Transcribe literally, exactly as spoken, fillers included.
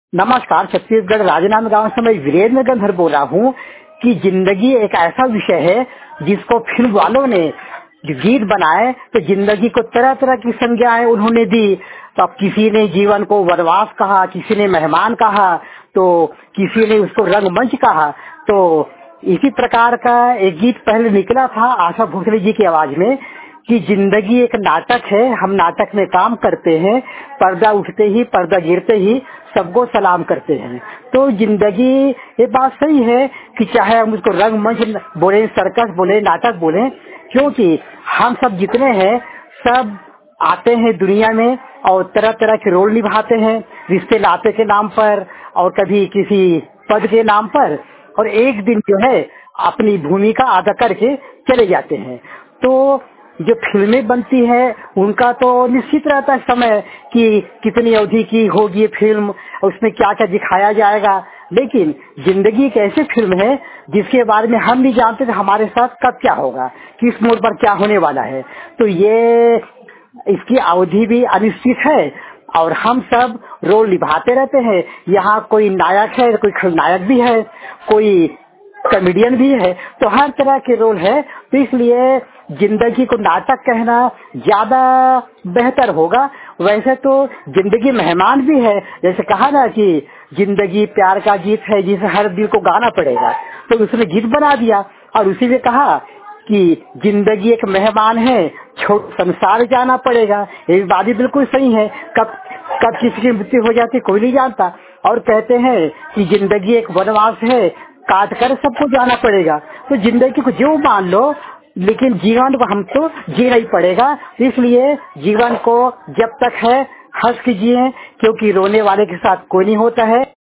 नमस्कार। छत्तीसगढ़ राजनांद गांव से मैं वीरेंद्र गंधर बोल रहा हूँ कि जिंदगी एक ऐसा विषय है जिसको फिल्म वालों ने गीत बनाए तो जिंदगी को तरह तरह की संज्ञाएं उन्होंने दी। तो अब किसी ने जीवन को वनवास कहा, किसी ने मेहमान कहा, तो किसी ने उसको रंगमंच कहा। तो इसी प्रकार का एक गीत पहले निकला था आशा भोसले जी की आवाज में कि जिंदगी एक नाटक है, हम नाटक में काम करते हैं, पर्दा उठते ही पर्दा गिरते ही सबको सलाम करते हैं। तो जिंदगी ये बात सही है कि चाहे हम उसको रंगमंच बोले, सर्कस बोले, नाटक बोले, क्योंकि हम सब जितने हैं सब आते हैं दुनिया में और तरह तरह के रोल निभाते हैं, रिश्ते नाते के नाम पर और कभी किसी पद के नाम पर, और एक दिन जो है अपनी भूमिका अदा करके चले जाते हैं। तो जो फिल्में बनती है उनका तो निश्चित रहता है समय कि कितनी अवधि की होगी फिल्म, उसमें क्या क्या दिखाया जाएगा। लेकिन जिंदगी एक ऐसी फिल्म है जिसके बारे में हम नहीं जानते कि हमारे साथ कब क्या होगा, किस मोड़ पर क्या होने वाला है। तो ये इसकी अवधि भी अनिश्चित है और हम सब रोल निभाते रहते हैं। यहाँ कोई नायक है, कोई खलनायक भी है, कोई कॉमेडियन भी है, तो हर तरह के रोल है। तो इसलिए जिंदगी को नाटक कहना ज्यादा बेहतर होगा। वैसे तो जिंदगी मेहमान भी है, जैसे कहा ना कि जिंदगी प्यार का गीत है जिसे हर दिल को गाना पड़ेगा, तो उसने गीत बना दिया और उसी में कहा कि जिंदगी एक मेहमान है, छोड़ संसार जाना पड़ेगा। ये बात भी बिल्कुल सही है, कब कब किसी की मृत्यु हो जाती कोई नहीं जानता। और कहते हैं कि जिंदगी एक वनवास है, काट कर सबको जाना पड़ेगा। तो जिंदगी को जो मान लो, लेकिन जीवन को हमको जीना ही पड़ेगा। इसलिए जीवन को जब तक है हंस के जिए, क्योंकि रोने वाले के साथ कोई नहीं होता है।